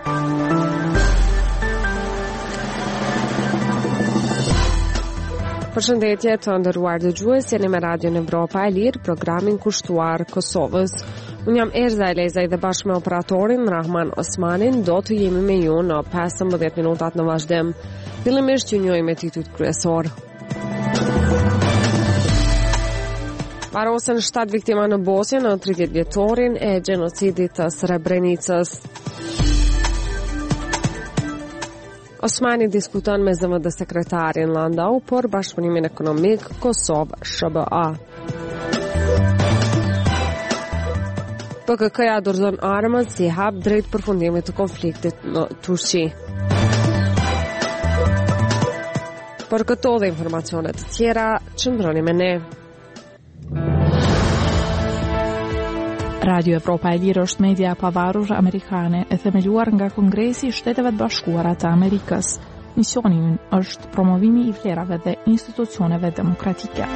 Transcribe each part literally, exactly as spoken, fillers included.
Përshëndetje të nderuar dëgjues, jeni me Radion Evropa e Lirë, programin kushtuar Kosovës. Unë jam Erza Elezaj dhe bashkë me operatorin Rahman Osmanin do të jemi me ju në pesëmbëdhjetë minutat në vazhdim. Fillimisht ju njohim me titujt kryesor. Varrosen shtatë viktima në Bosnjë në tridhjetë vjetorin e gjenocidit të Srebrenicës. Osmani diskuton me zë vë dë sekretarin Landau për bashkëpunimin ekonomik Kosovë-S B A. P K K-ja dorëzon armët si hap drejt përfundimit të konfliktit në Turqi. Për këto dhe informacionet të tjera, qëndroni me ne. Radio Evropa e Lirë është media e pavarur amerikane e themeluar nga Kongresi i Shteteve të Bashkuara të Amerikës. Misioni i ynë është promovimi i vlerave dhe institucioneve demokratike.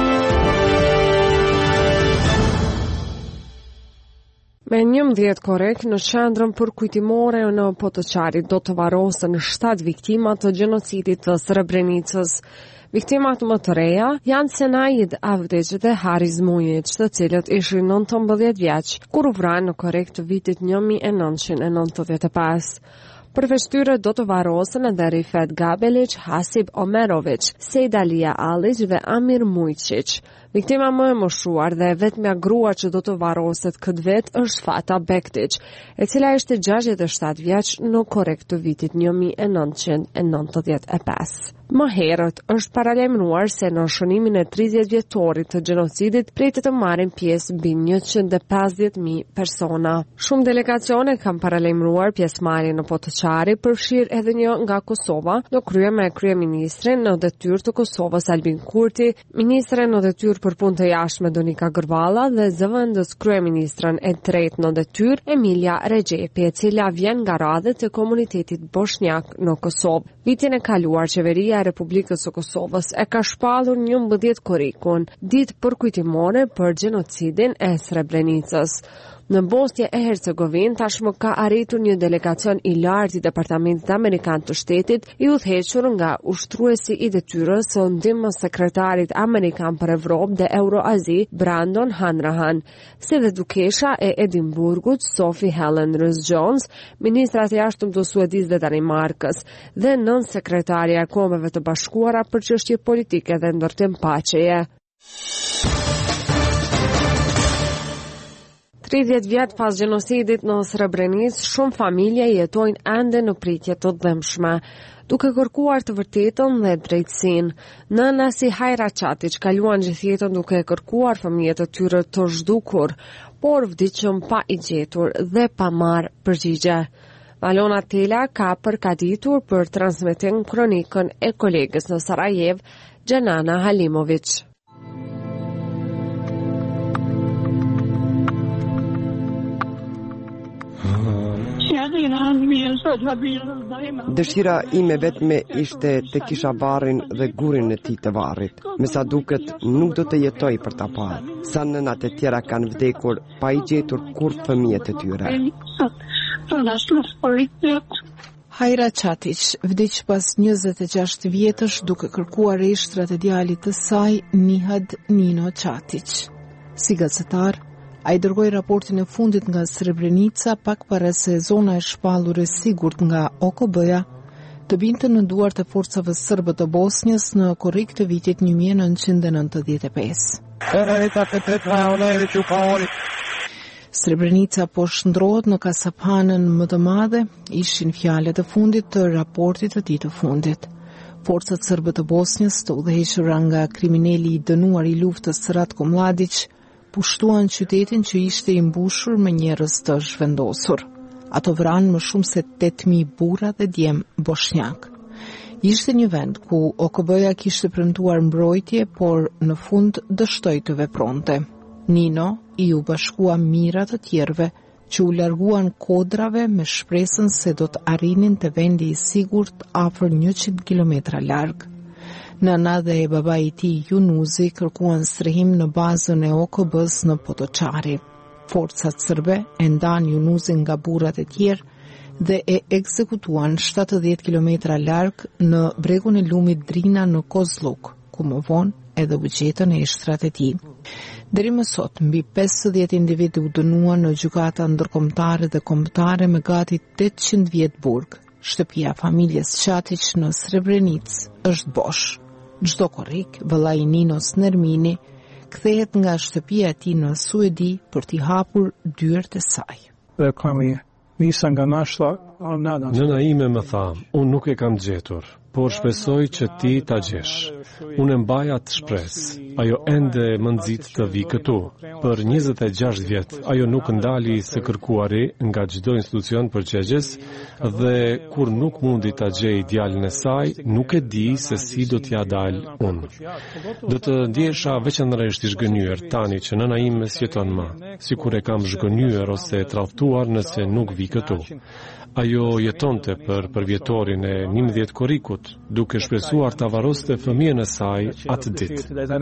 Me njëmbëdhjetë korek në qendrën përkujtimore në Potoçari do të varrosen shtatë viktima të gjenocidit të Srebrenicës. Viktimat më të reja janë Senaid Avdić dhe Haris Mujić, të cilët ishin nëntëmbëdhjetë vjeç kur u vranë në korek të vitit një mijë e nëntëqind e nëntëdhjetë e pesë. Përveç tyre do të varrosen edhe Rifet Gabelić, Hasib Omerović, Sejdalia Alić dhe Amir Mujqić. Viktima më e moshuar dhe vetmja grua që do të varroset këtë vit është Fata Bektić, e cila ishte gjashtëdhjetë e shtatë vjeç në korek të vitit një mijë e nëntëqind e nëntëdhjetë e pesë. Më herët është paralajmëruar se në shënimin e tridhjetë vjetorit të gjenocidit pritet të marrin pjesë mbi njëqind e pesëdhjetë mijë persona. Shumë delegacione kanë paralajmëruar pjesëmarrjen në Potoçari, përfshirë edhe një nga Kosova, do krye me kryeministrin në detyrë të Kosovës Albin Kurti, ministren në detyrë për punë të jashtme Donika Gërvalla dhe zëvendës kryeministrën e tretë në detyrë Emilia Rexhepi, e cila vjen nga radhët e komunitetit bosnjak në Kosovë. Vitin e kaluar qeveria e Republikës së Kosovës e ka shpallur njëmbëdhjetë korikun, ditë përkujtimore për gjenocidin e Srebrenicës. Në Bosnjë e Hercegovinë tashmë ka arritur një delegacion i lartë i Departamentit Amerikan të Shtetit, i udhëhequr nga ushtruesi i detyrës së ndihmës sekretarit amerikan për Evropë dhe Euroazi, Brandon Hanrahan, si dhe dukesha e Edinburgut, Sophie Helen Rose-Jones, ministrat e jashtëm të Suedisë dhe Danimarkës, dhe nën sekretarja e Kombeve të Bashkuara për çështje politike dhe ndërtim paqeje. tridhjetë vjet pas gjenocidit në Srebrenicë, shumë familje jetojnë ende në pritje të dëmshme, duke kërkuar të vërtetën dhe drejtësinë. Nëna si Hajra Çatić kaluan gjithë jetën duke kërkuar fëmijët e tyre të zhdukur, por vdiqën pa i gjetur dhe pa marrë përgjigje. Valona Tela ka përgatitur për transmetim kronikën e kolegës në Sarajevo, Gjenana Halimović. Dëshira ime vetme ishte të kisha varrin dhe gurin e tij të varrit. Me sa duket nuk do të jetoj për ta parë. Sa nënat e tjera kanë vdekur pa i gjetur kurrë fëmijët e tyre. Hajra Çatić vdiq pas njëzet e gjashtë vjetësh duke kërkuar rishtrat e djalit të saj, Nihad Nino Çatić. Si gazetar, a i dërgoj raportin e fundit nga Srebrenica pak para se zona e shpallur e sigurt nga O K B-ja të binte në duart e forcave sërbe të Bosnjës në korrik të vitit një mijë e nëntëqind e nëntëdhjetë e pesë. Srebrenica po shndrohet në kasapanën më të madhe, ishin fjalët e fundit të raportit të tij të fundit. Forcat sërbe të Bosnjës, të udhëhequra nga kriminali i dënuar i luftës Ratko Mladić, pushtuan qytetin që ishte i mbushur me njerëz të zhvendosur. Ato vranë më shumë se tetë mijë burra dhe djem bosnjak. Ishte një vend ku O K B-ja kishte premtuar mbrojtje, por në fund dështoi të vepronte. Nino i u bashkua mirat të tjerëve që u larguan kodrave me shpresën se do të arrinin të vendi i sigurt afër njëqind kilometra larg. Nëna dhe e baba i tij Junuzi kërkuan strehim në bazën e O K B-s në Potoçari. Forcat sërbe e ndan Junuzin nga burrat e tjerë dhe e ekzekutuan shtatëdhjetë kilometra larg në bregun e lumit Drina në Kozluk, ku më vonë edhe u gjetën e shtrat e tij. Deri më sot, mbi pesëdhjetë individë u dënuan në gjykata ndërkombëtare dhe kombëtare me gati tetëqind vjet burg. Shtëpia familjes Çatić në Srebrenic është bosh. Çdo korrik, vëllai Ninos Nermini kthehet nga shtëpia e tij në Suedi për t'i hapur dyert e saj. Nëna ime më tha, unë nuk e kam gjetur, por shpresoj që ti ta gjesh. Unë e mbaj atë shpresë, ajo ende më nxit të vi këtu. Për njëzet e gjashtë vjet, ajo nuk ndali së kërkuari nga çdo institucion përgjegjës dhe kur nuk mundi ta gjej djalin e saj, nuk e di se si do t'ja dal unë. Do të ndjesha veçanërisht i zhgënjur tani që nëna ime s'jeton më, sikur e kam zhgënjur ose tradhtuar nëse nuk vi këtu. Ajo jetonte për përvjetorin e njëmbëdhjetë korrikut, duke shpresuar ta varroste fëmijën e saj atë ditë.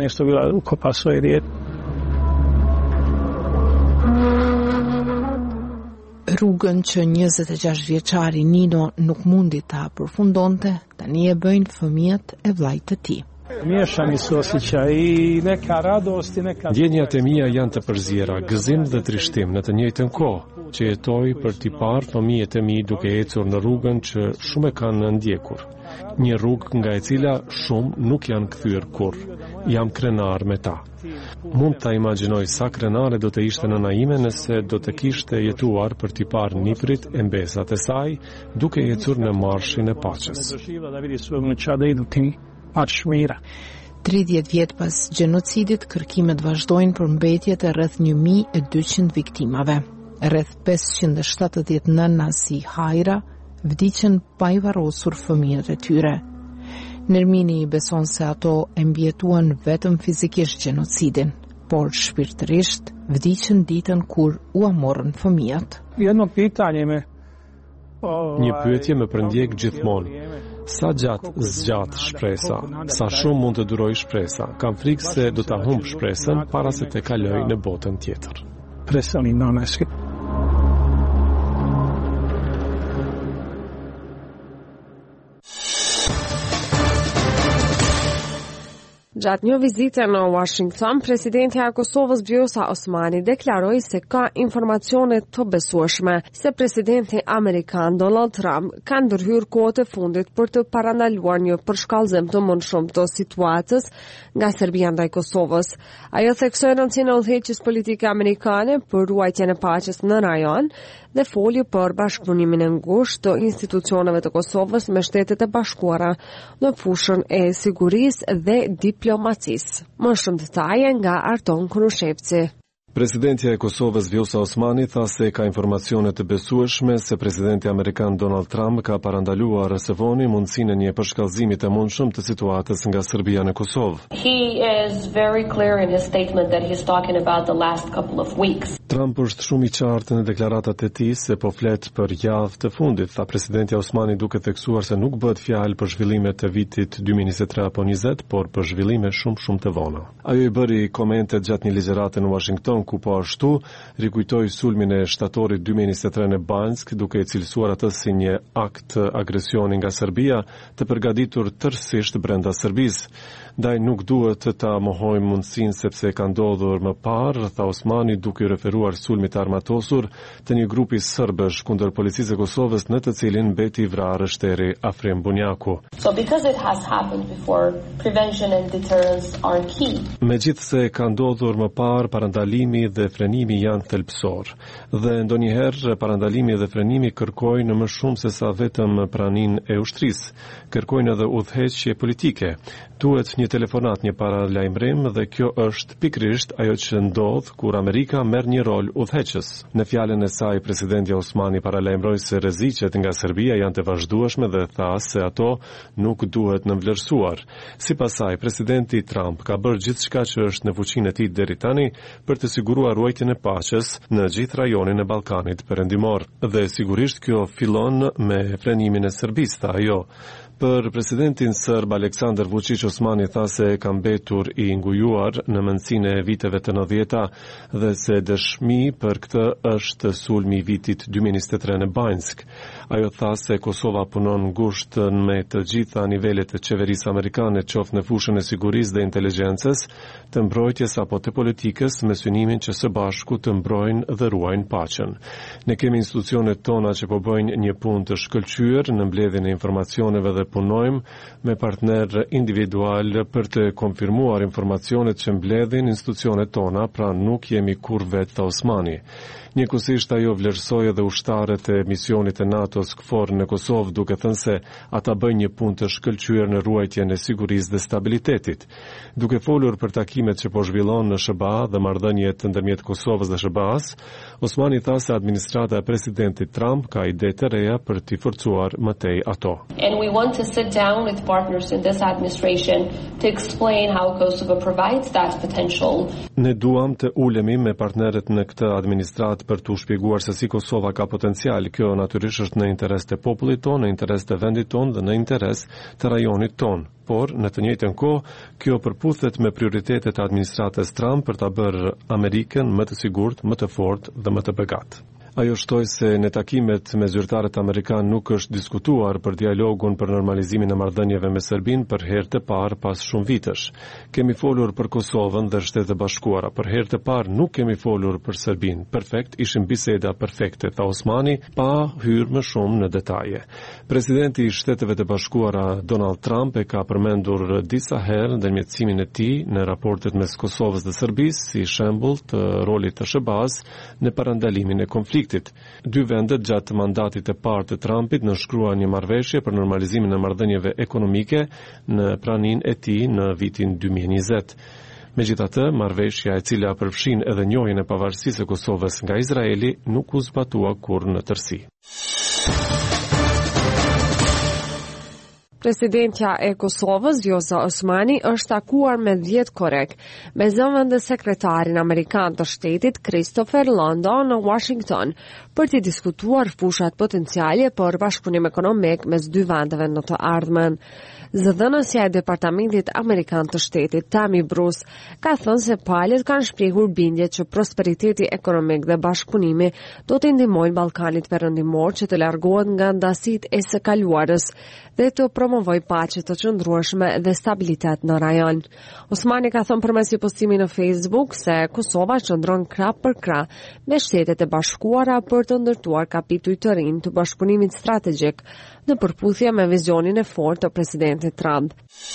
Rrugën që njëzet e gjashtë vjeçari Nino nuk mundi ta përfundonte, tani e bëjnë fëmijët e vllajt të tij. Ndjenjat e mia janë të përzjera, gëzim dhe trishtim në të njëjtën kohë, që jetoj për t'i parë fëmijët e mi duke ecur në rrugën që shumë e kanë ndjekur. Një rrugë nga e cila shumë nuk janë kthyer kurrë. Jam krenar me ta. Mund ta imagjinoj sa krenare do të ishte nëna ime nëse do të kishte jetuar për t'i parë niprit e mbesat e saj duke ecur në marshin e paqes. tridhjetë vjet pas gjenocidit, kërkimet vazhdojnë për mbetjet e rreth një mijë e dyqind viktimave. Rreth pesëqind e shtatëdhjetë nëna si Hajra vdiqën pa i varrosur fëmijët e tyre. Nermini i beson se ato e mbjetuan vetëm fizikisht gjenocidin, por shpirtërisht vdiqën ditën kur u amorën fëmijët. Një pyetje më përndjek gjithmonë. Sa gjatë zgjat shpresa? Sa shumë mund të duroj shpresa? Kam frikë se do ta humb shpresën para se të kaloj në botën tjetër. Gjatë një vizite në Washington, presidenti i Kosovës Vjosa Osmani deklaroi se ka informacione të besueshme se presidenti amerikan Donald Trump ka ndërhyrë kohët e fundit për të parandaluar një përshkallëzim të mundshëm të situatës nga Serbia ndaj Kosovës. Ajo theksoi rëndësinë e udhëheqjes politike amerikane për ruajtjen e paqes në rajon dhe foli për bashkëpunimin e ngushtë të institucioneve të Kosovës me Shtetet e Bashkuara në fushën e sigurisë dhe diplomacisë. Më shumë detaje nga Arton Krushevci. Presidenti e Kosovës Vjosa Osmani tha se ka informacione të besueshme se presidenti amerikan Donald Trump ka parandaluar së voni mundësinë e një përshkallëzimi të mundshëm të situatës nga Serbia në Kosovë. He is very clear in his statement that he's talking about the last couple of weeks. Trump është shumë i qartë në deklaratat e tij se po flet për javë të fundit, tha presidenti Osmani duke theksuar se nuk bëhet fjalë për zhvillime të vitit dy mijë e njëzet e tre apo njëzet, por për zhvillime shumë shumë të vona. Ajo i bëri komente gjatë një ligjërate në Washington ku po ashtu rikujtoi sulmin e shtatorit dy mijë e njëzet e tre në Banjsk duke e cilësuar atë si një akt agresioni nga Serbia të përgatitur tërësisht brenda Serbisë. Ndaj nuk duhet të ta mohojmë mundësinë sepse ka ndodhur më parë, tha Osmani duke referuar sulmit armatosur të një grupi serbësh kundër policisë së Kosovës në të cilin mbeti i vrarë shteri Afrim Bunjaku. So because it has happened before, prevention and deterrence are key. Megjithse ka ndodhur më parë, parandalimi dhe frenimi janë thelbësor. Dhe ndonjëherë parandalimi dhe frenimi kërkojnë më shumë se sa vetëm praninë e ushtrisë. Kërkojnë edhe udhëheqje politike. Duhet një telefonat, një paralajmërim dhe kjo është pikrisht ajo që ndodh kur Amerika merr një rol udhëheqës. Në fjalën e saj, presidenti Osmani paralajmëroi se rreziqet nga Serbia janë të vazhdueshme dhe tha se ato nuk duhet nënvlerësuar. Sipas saj, presidenti Trump ka bërë gjithçka që është në fuqinë e tij deri tani për të siguruar ruajtjen e paqes në gjithë rajonin e Ballkanit Perëndimor. Dhe sigurisht kjo fillon me frenimin e Serbisë, tha ajo. Për presidentin serb Aleksandar Vučić, Osmani tha se ka mbetur i ngujuar në mendsinë e viteve të nëntëdhjetë dhe se dëshmi për këtë është sulmi i vitit dy mijë e njëzet e tre në Banjsk. Ajo tha se Kosova punon ngushtë me të gjitha nivelet e qeverisë amerikane, qoftë në fushën e sigurisë dhe inteligjencës, të mbrojtjes apo të politikës, me synimin që së bashku të mbrojnë dhe ruajnë paqen. Ne kemi institucionet tona që po bëjnë një punë të shkëlqyer në mbledhjen e informacioneve dhe punojmë me partner individual për të konfirmuar informacionet që mbledhin institucionet tona, pra nuk jemi kur vetë, tha Osmani. Njëkohësisht ajo vlerësoi edhe ushtarët e misionit të NATO-s KFOR në Kosovë, duke thënë se ata bëjnë një punë të shkëlqyer në ruajtjen e sigurisë dhe stabilitetit. Duke folur për takimet që po zhvillon në S B A dhe marrëdhëniet ndërmjet Kosovës dhe S B A-s, Osmani tha se administrata e presidentit Trump ka ide të reja për t'i forcuar më tej ato. And we want to sit down with partners in this administration to explain how Kosovo provides that potential. Ne duam të ulemi me partnerët në këtë administratë për t'u shpjeguar se si Kosova ka potencial. Kjo natyrisht është në interes të popullit ton, në interes të vendit ton dhe në interes të rajonit ton. Por, në të njëjtën kohë, kjo përputhet me prioritetet e administratës Trump për ta bërë Amerikën më të sigurt, më të fortë dhe më të begatë. Ajo shtoi se në takimet me zyrtarët amerikanë nuk është diskutuar për dialogun për normalizimin e marrëdhënieve me Serbinë për herë të parë pas shumë vitesh. Kemi folur për Kosovën dhe Shtetet e Bashkuara, për herë të parë nuk kemi folur për Serbinë. Perfekt, ishin biseda perfekte, tha Osmani, pa hyrë më shumë në detaje. Presidenti i Shteteve të Bashkuara Donald Trump e ka përmendur disa herë ndërmjetësimin e tij në raportet mes Kosovës dhe Serbisë si shembull të rolit të S B A-s në parandalimin e konfliktit. Dy vendet gjatë mandatit të parë të Trumpit nënshkruan një marrëveshje për normalizimin e marrëdhënieve ekonomike në praninë e tij në vitin dy mijë e njëzet. Megjithatë, marrëveshja e cila përfshin edhe njohjen e pavarësisë së Kosovës nga Izraeli nuk u zbatua kurrë në tërësi. Presidentja e Kosovës, Vjosa Osmani, është takuar me dhjetë korek me zëvendës sekretarin amerikan të shtetit Christopher Londo në Washington për të diskutuar fushat potenciale për bashkëpunim ekonomik mes dy vendeve në të ardhmen. Zëdhënësja e Departamentit Amerikan të shtetit, Tammy Bruce, ka thënë se palët kanë shprehur bindje që prosperiteti ekonomik dhe bashkëpunimi do të ndihmojnë Ballkanit Perëndimor që të largohet nga ndasitë e së kaluarës dhe të promovoj paqe të qëndrueshme dhe stabilitet në rajon. Osmani ka thënë përmes një postimi në Facebook se Kosova qëndron krah për krah me Shtetet e Bashkuara për të ndërtuar kapituj të rinj të bashkëpunimit strategjik në përputhje me vizionin e fortë të presidentit Trump.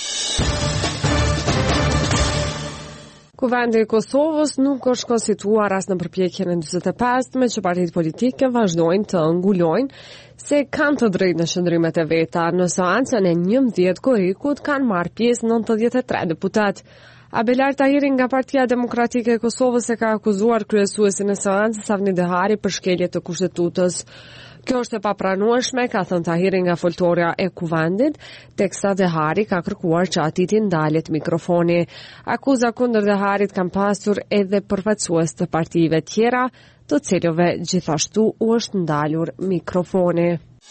Kuvendi i Kosovës nuk është konstituar as në përpjekjen e njëzet e pesme që partitë politike vazhdojnë të ngulojnë se kanë të drejtë në shëndrimet e veta. Në seancën e njëmbëdhjetë korrikut kanë marrë pjesë nëntëdhjetë e tre deputat. Abelard Tahiri nga Partia Demokratike e Kosovës e ka akuzuar kryesuesin e seancës Avni Dehari për shkelje të kushtetutës. Kjo është e papranueshme, ka thënë Tahiri nga foltorja e kuvendit, teksa Dehari ka kërkuar që atij t'i ndalet mikrofoni. Akuza kundër Deharit kanë pasur edhe përfaqësues të partive tjera, të cilëve gjithashtu u është ndalur mikrofoni.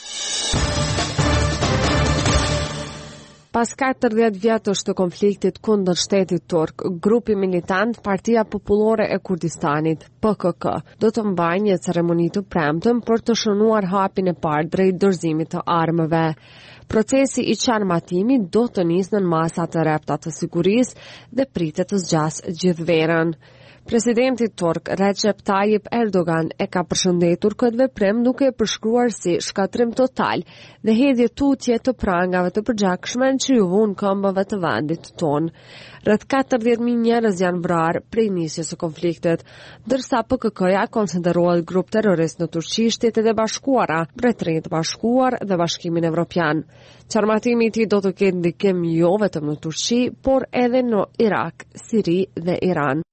Pas katërdhjetë vjetësh të konfliktit kundër shtetit turk, grupi militant Partia Popullore e Kurdistanit, P K K, do të mbajë një ceremoni të premtëm për të shënuar hapin e parë drejt dorëzimit të armëve. Procesi i qarmatimit do të nisë në masa të repta të sigurisë dhe pritet të zgjasë gjithë verën. Presidenti turk Recep Tayyip Erdogan e ka përshëndetur këtë veprim duke e përshkruar si shkatrim total dhe hedhje tutje të prangave të përgjakshme që ju vun këmbëve të vendit ton. Rreth katërdhjetë mijë njerëz janë vrarë prej nisjes së konfliktit, ndërsa P K K-ja konsiderohet grup terrorist në Turqi, Shtetet e Bashkuara, Mbretërinë e Bashkuar dhe Bashkimin Evropian. Qarmatimi i tij do të ketë ndikim jo vetëm në Turqi, por edhe në Irak, Siri dhe Iran.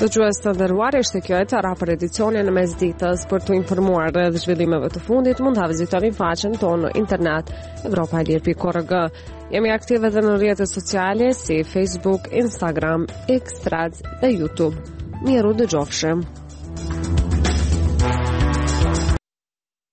Dëgjues të nderuar, ishte kjo e tëra për edicionin e mesditës. Për të informuar rreth zhvillimeve të fundit, mund ta vizitoni faqen tonë në internet europa e lirë pikë org. Jemi aktive edhe në rrjetet sociale si Facebook, Instagram, X, Threads dhe YouTube. Miru dëgjofshim.